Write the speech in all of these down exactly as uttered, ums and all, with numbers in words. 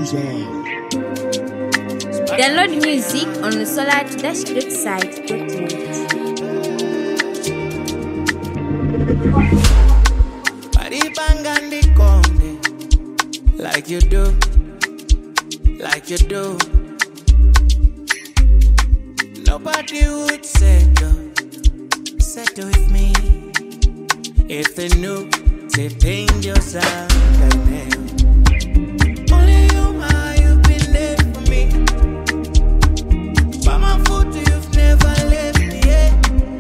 J. Download music on the solar dash great site dot net. Paribangandi konde, like you do, like you do. Nobody would settle, settle with me if they knew they paint yourself like me. Only you, ma, you've been there for me. By my foot, you've never left me. Yeah.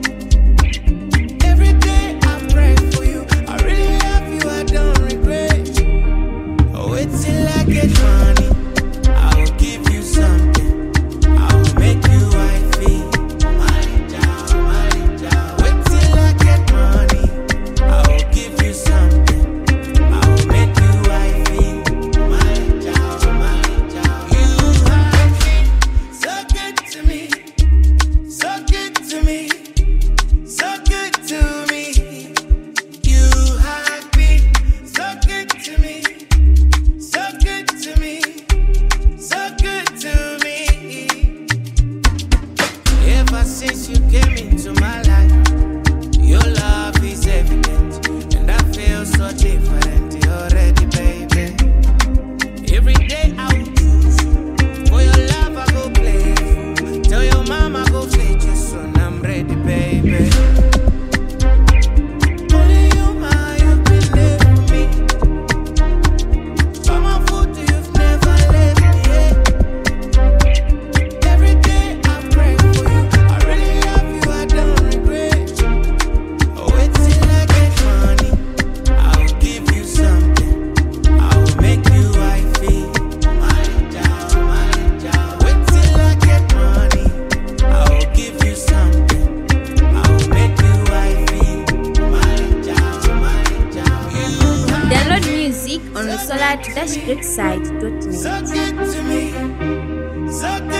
Every day I pray for you. I really love you, I don't regret. Oh, wait till I get money. I will give you something. I will make you wifey. Malita, Malita. Wait till I get money. I will give you something. I will make you wifey. Malita, Malita. You have been so good to me. So good to me. So good to me. You have been so good to me. So good to me. So good to me. Ever since you came into my life, your love is evident, and I feel so different already, baby. Every day I will choose for your love, I go play. Tell your mama go fetch your son, I'm ready, baby. Only you, ma, you've been there for me. By my foot, you've never left me. Yeah. Every day I pray for you. I really love you, I don't regret. Oh, wait till I get money. I will give you something. I will make you wifey. Malita, Malita. Wait till I get money. I will give you something. I will make you wifey. Malita, Malita. You have Download music on the solar dash great site dot net. so good to me. So good.